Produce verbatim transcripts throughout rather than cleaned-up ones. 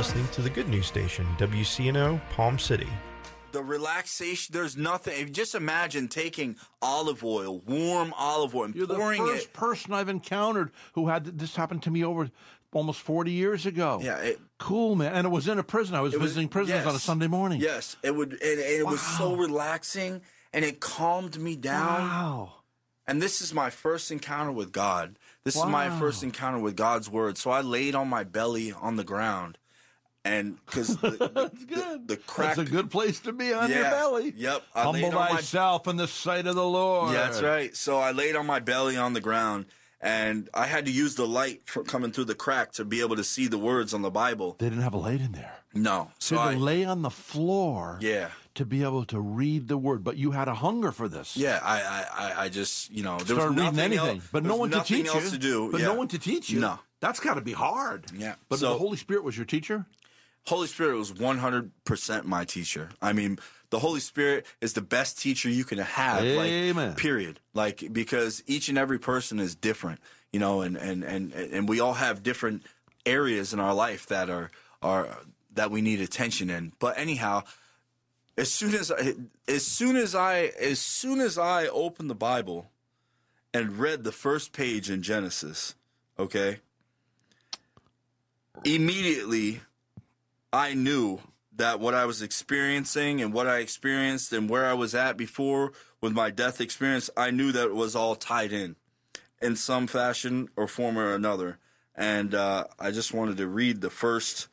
listening to the Good News Station, W C N O, Palm City. The relaxation, there's nothing. If you just imagine taking olive oil, warm olive oil, and You're the pouring first it. person I've encountered who had this happen to me over almost forty years ago. Yeah, it, cool, man. And it was in a prison. I was it was- visiting prisoners yes. on a Sunday morning. Yes, it would. And, and it was so Wow. relaxing, and it calmed me down. Wow. And this is my first encounter with God. This is my Wow. first encounter with God's word. So I laid on my belly on the ground, and because the, the, That's the, good. the crack. That's a good place to be, on your Yeah. belly. Yep. I Humble laid on my thyself in the sight of the Lord. Yeah, that's right. So I laid on my belly on the ground, and I had to use the light for coming through the crack to be able to see the words on the Bible. They didn't have a light in there. No. So So I, to lay on the floor yeah. to be able to read the word. But you had a hunger for this. Yeah, I, I, I- I just, you know, there Started was reading nothing anything. else, but there no was one to nothing teach else you. to do. But yeah. no one to teach you. No. That's got to be hard. Yeah. But So- the Holy Spirit was your teacher? Holy Spirit was one hundred percent my teacher. I mean, the Holy Spirit is the best teacher you can have. Amen. Like, period. Like, because each and every person is different, you know, and, and, and, and we all have different areas in our life that are, are, that we need attention in. But anyhow, as soon as I, as soon as I, as soon as I opened the Bible and read the first page in Genesis, okay, immediately I knew that what I was experiencing and what I experienced and where I was at before with my death experience, I knew that it was all tied in in some fashion or form or another. And uh, I just wanted to read the first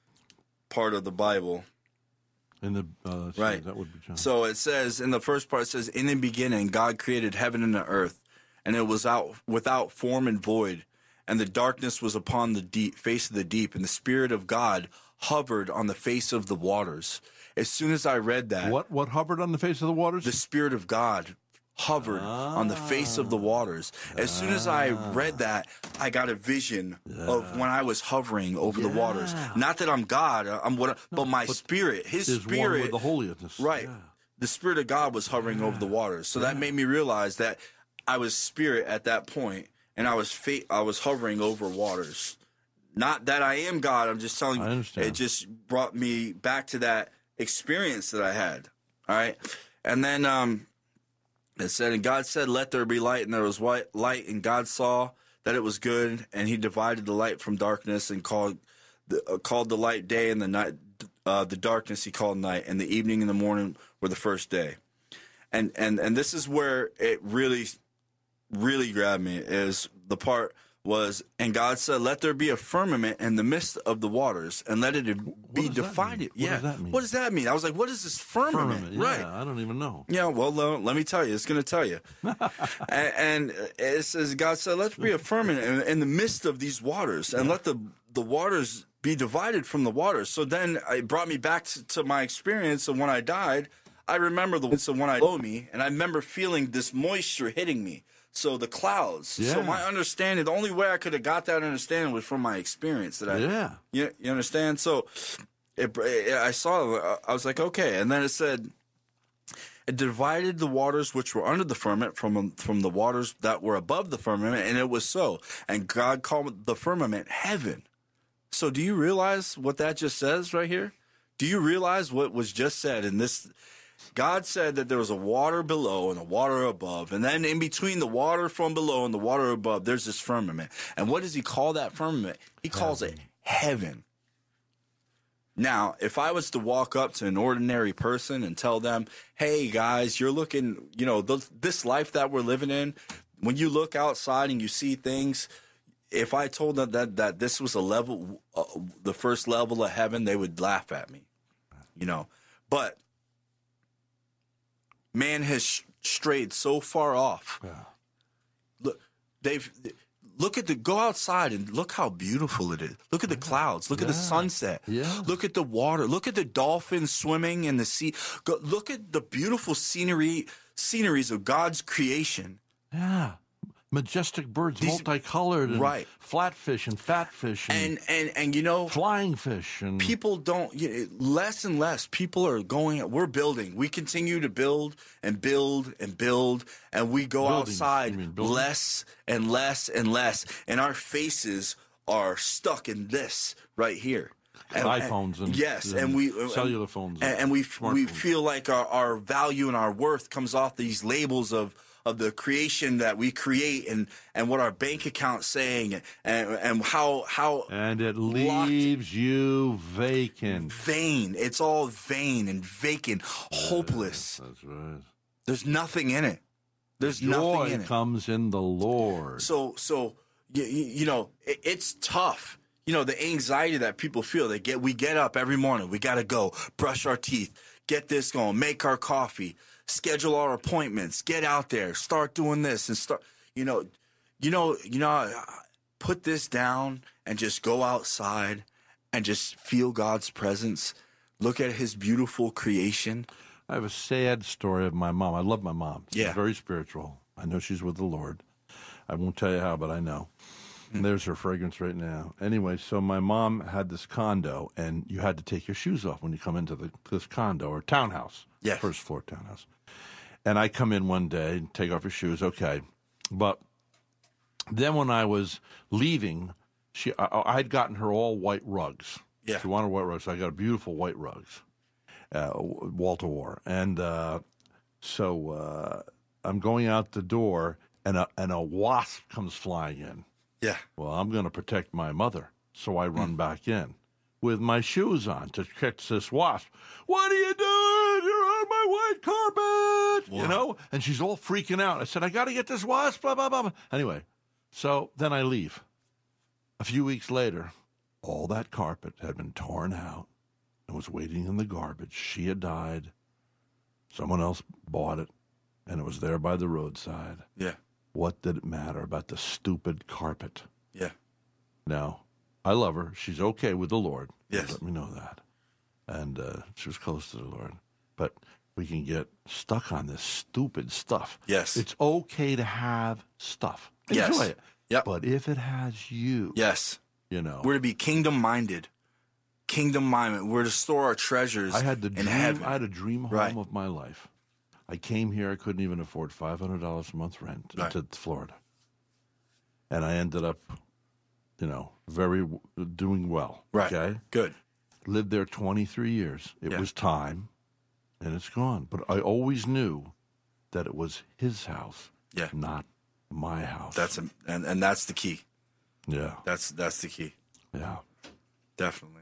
part of the Bible. In the uh, let's see, Right. that would be John. So it says, in the first part, it says, in the beginning, God created heaven and the earth, and it was out without form and void, and the darkness was upon the deep face of the deep, and the Spirit of God hovered on the face of the waters. As soon as I read that, what what hovered on the face of the waters? the Spirit of God hovered on the face of the waters. As soon as I read that, I got a vision of when I was hovering over the waters. Yeah. Not that I'm God, I'm what, but my spirit, His is one Spirit, with the holiness. right? Yeah. The Spirit of God was hovering over the waters, so that made me realize that I was spirit at that point, and I was fa- I was hovering over waters. Not that I am God. I'm just telling I you. understand. It just brought me back to that experience that I had. All right, and then um, it said, and God said, "Let there be light," and there was white light, and God saw that it was good, and He divided the light from darkness, and called the uh, called the light day, and the night uh, the darkness He called night, and the evening and the morning were the first day. And and and this is where it really, really grabbed me, is the part was, and God said, "Let there be a firmament in the midst of the waters, and let it be does that mean? divided." What Yeah, does that mean? what does that mean? I was like, "What is this firmament?" Firmament. Right? Yeah, I don't even know. Yeah, well, let, let me tell you. It's going to tell you. and, and it says, God said, "Let there be a firmament in, in the midst of these waters, and let the the waters be divided from the waters." So then it brought me back to, to my experience of when I died. I remember the winds of when I below me, and I remember feeling this moisture hitting me. So the clouds. So Yeah. my understanding, the only way I could have got that understanding was from my experience. That I, Yeah. you, you understand? So it, it, I saw, I was like, okay. And then it said, it divided the waters which were under the firmament from from the waters that were above the firmament, and it was so. And God called the firmament heaven. So do you realize what that just says right here? Do you realize what was just said in this? God said that there was a water below and a water above, and then in between the water from below and the water above, there's this firmament. And what does He call that firmament? He calls it heaven. Now, if I was to walk up to an ordinary person and tell them, "Hey guys, you're looking, you know, th- this life that we're living in, when you look outside and you see things," if I told them that that this was a level, uh, the first level of heaven, they would laugh at me, you know. But man has strayed so far off. Yeah. Look, they've look at the go outside and look how beautiful it is. Look at the clouds. Look at the Yeah. sunset. Yeah. Look at the water. Look at the dolphins swimming in the sea. Go, look at the beautiful scenery, sceneries of God's creation. Yeah. Majestic birds, These- multicolored, and Right. flatfish and fatfish and, And and and you know, flying fish and people don't, you know, less and less people are going, we're building, we continue to build and build and build, and we go Buildings, outside you mean buildings? less and less and less, and our faces are stuck in this right here. and, iPhones and yes, and, and we cellular phones, and, and we we smartphones. feel like our, our value and our worth comes off these labels of of the creation that we create and, and what our bank account's saying and and how how and it leaves you vacant, vain. It's all vain and vacant, hopeless. Yeah, that's right. There's nothing in it. There's Joy nothing in it. comes in the Lord. So so you, you know it, it's tough. You know the anxiety that people feel. They get we get up every morning. We got to go brush our teeth, get this going, make our coffee, schedule our appointments, get out there, start doing this and start, you know, you know, you know, put this down and just go outside and just feel God's presence. Look at his beautiful creation. I have a sad story of my mom. I love my mom. She's Yeah. very spiritual. I know she's with the Lord. I won't tell you how, but I know. And there's her fragrance right now. Anyway, so my mom had this condo, and you had to take your shoes off when you come into the, this condo or townhouse. Yes. First floor townhouse. And I come in one day and take off your shoes, okay. But then when I was leaving, she I, I'd gotten her all white rugs. Yeah. She wanted white rugs, so I got beautiful white rugs, uh, wall to wall. And uh, so uh, I'm going out the door, and a, and a wasp comes flying in. Yeah. Well, I'm going to protect my mother, so I run back in with my shoes on to catch this wasp. What are you doing? You're on my white carpet, Wow. you know? And she's all freaking out. I said, I got to get this wasp, blah, blah, blah, blah. Anyway, so then I leave. A few weeks later, all that carpet had been torn out and was waiting in the garbage. She had died. Someone else bought it, and it was there by the roadside. Yeah. What did it matter about the stupid carpet? Yeah. Now, I love her. She's okay with the Lord. Yes. Let me know that. And uh, she was close to the Lord. But we can get stuck on this stupid stuff. Yes. It's okay to have stuff. Enjoy Yes. it. Yep. But if it has you, Yes. you know. We're to be kingdom-minded. Kingdom-minded. We're to store our treasures I had the in dream, heaven. I had a dream home Right. of my life. I came here. I couldn't even afford five hundred dollars a month rent Right. to Florida. And I ended up, you know, very doing well. Right. Okay. Good. Lived there twenty-three years. It Yeah. was time, and it's gone. But I always knew that it was his house, Yeah. not my house. That's a, and and that's the key. yeah, That's that's the key. yeah. Definitely.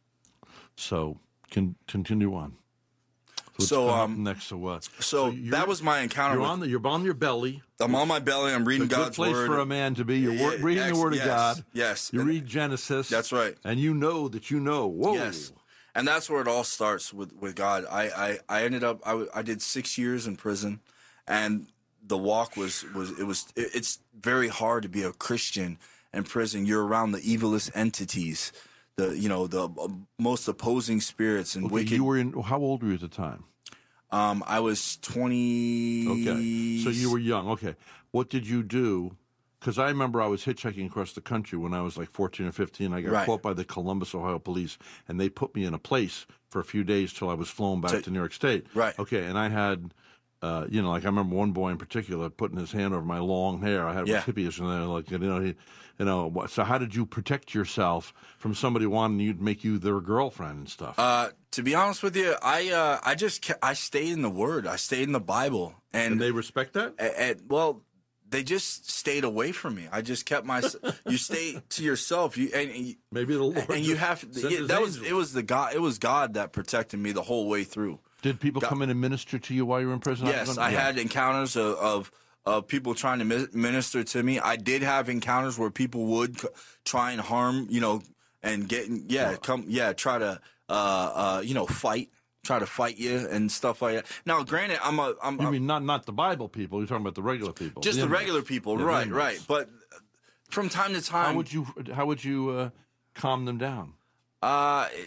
So can continue on. What's So, coming up um, next, so what? So, you're- that was my encounter. You're With, on the, you're on your belly. I'm on my belly. I'm reading It's a good God's place word. for a man to be. You're wor- Yeah, reading ex- the Word yes, of God. Yes. You And- read Genesis. That's right. And you know that you know. Whoa. Yes. And that's where it all starts with, with God. I, I, I ended up, I, w- I did six years in prison, and the walk was, was it was, it, it's very hard to be a Christian in prison. You're around the evilest entities, the, you know, the uh, most opposing spirits and Okay, wicked. you were in. How old were you at the time? um, I was twenty. Okay, so you were young. Okay, what did you do? Because I remember I was hitchhiking across the country when I was like fourteen or fifteen. I got Right. caught by the Columbus, Ohio police, and they put me in a place for a few days till I was flown back So- to New York State. Right. Okay, and I had, uh, you know, like I remember one boy in particular putting his hand over my long hair. I had Yeah. was hippies, and they're like, you know, he, you know. what- So how did you protect yourself from somebody wanting you to make you their girlfriend and stuff? Uh, to be honest with you, I, uh, I just, kept, I stayed in the Word. I stayed in the Bible, and, and they respect that. and, and well, they just stayed away from me. I just kept my. You stay to yourself. You and, and you, Maybe the Lord. and you have sent yeah, his that was angels. it was the God it was God that protected me the whole way through. Did people God- come in and minister to you while you were in prison? Yes, I Yeah. had encounters of, of of people trying to mi- minister to me. I did have encounters where people would c- try and harm, you know, and get yeah, come yeah, try to uh uh you know fight, try to fight you and stuff like that. Now, granted, I'm a I'm, You I'm mean not not the Bible people? You're talking about the regular people. just the inmates. regular people, Yeah, the right, inmates. right. But from time to time, How would you how would you uh, calm them down? uh, I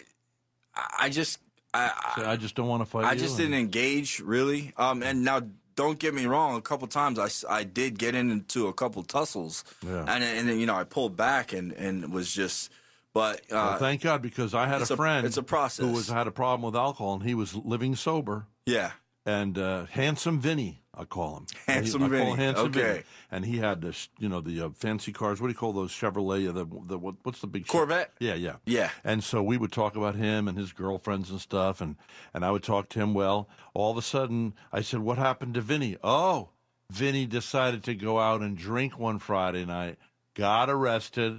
I just I. I Say, I just don't want to fight I you. just and- didn't engage really. Um, and now, don't get me wrong. A couple times, I, s- I did get into a couple tussles, Yeah. and and then, you know I pulled back and and was just. But uh, Well, thank God, because I had a it's a- friend. it's a process. who was had a problem with alcohol, and he was living sober. yeah, And uh, handsome Vinny, I call him Handsome I call Vinny. Handsome Okay. Vinny. And he had this, you know, the uh, fancy cars. What do you call those Chevrolet? The the what, what's the big Corvette? Yeah, yeah, Yeah. And so we would talk about him and his girlfriends and stuff, and and I would talk to him. Well, all of a sudden, I said, "What happened to Vinny?" Oh, Vinny decided to go out and drink one Friday night. Got arrested.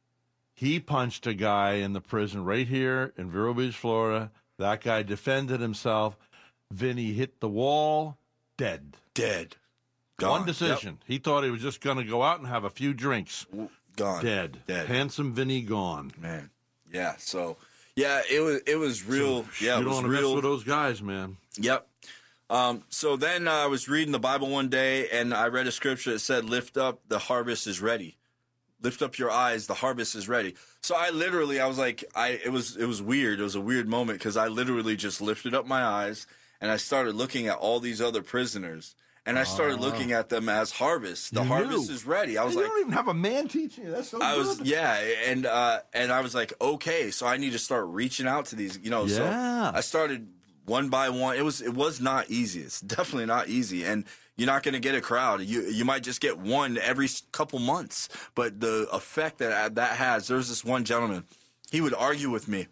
He punched a guy in the prison right here in Vero Beach, Florida. That guy defended himself. Vinny hit the wall, dead. Dead. Gone. One decision. He thought he was just going to go out and have a few drinks. Yep. Gone. Dead. Dead. Handsome Vinny gone. Man. Yeah. So, yeah, it was it was real. So, yeah, you it don't was want to real. mess with those guys, man. Yep. Um, so then uh, I was reading the Bible one day, and I read a scripture that said, "Lift up, the harvest is ready. Lift up your eyes, the harvest is ready." So I literally, I was like, I it was it was weird. It was a weird moment because I literally just lifted up my eyes and I started looking at all these other prisoners, and I started Oh. looking at them as harvest. The You harvest knew. is ready. I was you like, don't even have a man teaching you. That's so I good. was yeah, and uh, and I was like, okay, so I need to start reaching out to these, you know. Yeah. So I started one by one. It was it was not easy. It's definitely not easy, and you're not going to get a crowd. You you might just get one every s- couple months, but the effect that that has. There's this one gentleman. He would argue with me.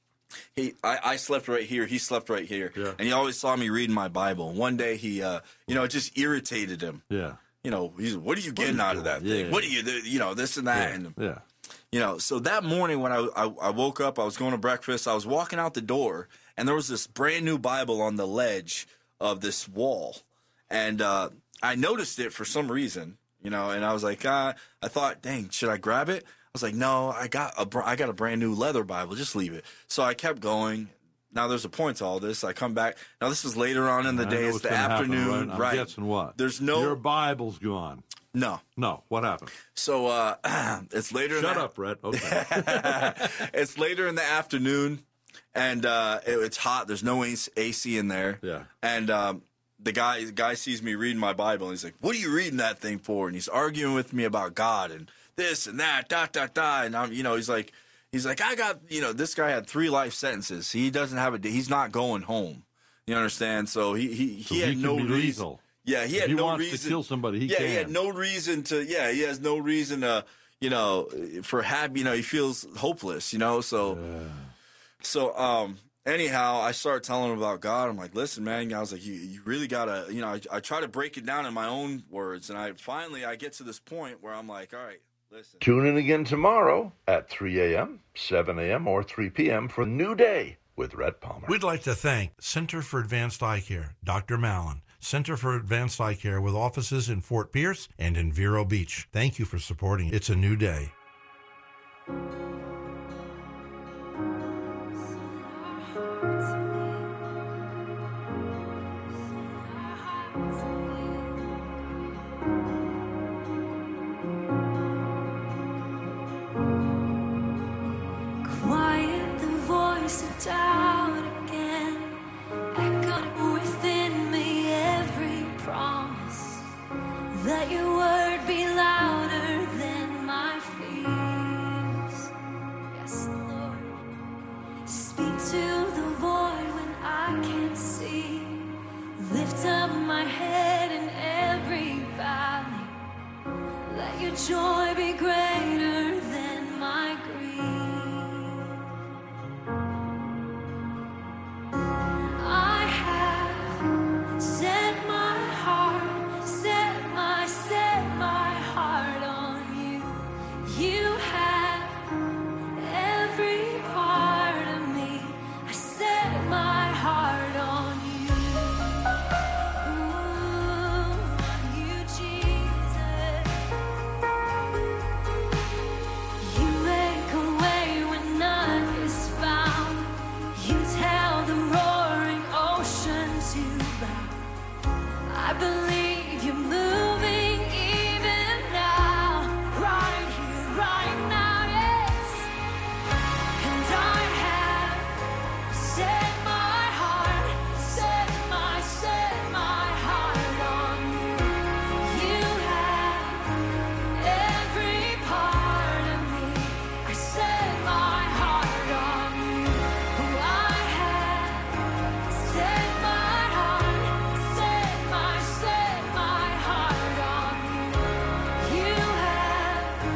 He, I, I slept right here. He slept right here, Yeah. and he always saw me reading my Bible. One day, he, uh, you know, it just irritated him. Yeah. You know, he's, what are you getting out of that doing? thing? Yeah. What are you, you know, this and that, Yeah. and yeah. you know. So that morning when I, I I woke up, I was going to breakfast. I was walking out the door, and there was this brand new Bible on the ledge of this wall, and uh, I noticed it for some reason, you know. And I was like, uh, I thought, dang, should I grab it? I was like, no, I got a br- I got a brand new leather Bible. Just leave it. So I kept going. Now there's a point to all this. I come back. Now this is later on in the I day. know It's what's the gonna happen, afternoon, right? I'm right? guessing what? There's no Your Bible's gone. no. No. What happened? So uh, it's later. in Shut the, up, Brett. Okay. It's later in the afternoon, and uh, it, it's hot. There's no A C in there. Yeah. And um, the guy, the guy sees me reading my Bible, and he's like, "What are you reading that thing for?" And he's arguing with me about God and this and that, da da da. And I'm, you know, he's like, he's like, I got, you know, this guy had three life sentences. He doesn't have a. He's not going home. You understand? So he he he So had he can no be reason. lethal. Yeah, he If had he no wants reason to kill somebody, he yeah, can. he had no reason to. Yeah, he has no reason to. You know, for happy. You know, he feels hopeless. You know, so so um. Anyhow, I started telling him about God. I'm like, listen, man. I was like, you, you really gotta. You know, I, I try to break it down in my own words, and I finally I get to this point where I'm like, all right, listen. Tune in again tomorrow at three a.m., seven a.m., or three p.m. for New Day with Rhett Palmer. We'd like to thank Center for Advanced Eye Care, Doctor Mallon, Center for Advanced Eye Care with offices in Fort Pierce and in Vero Beach. Thank you for supporting It's a New Day.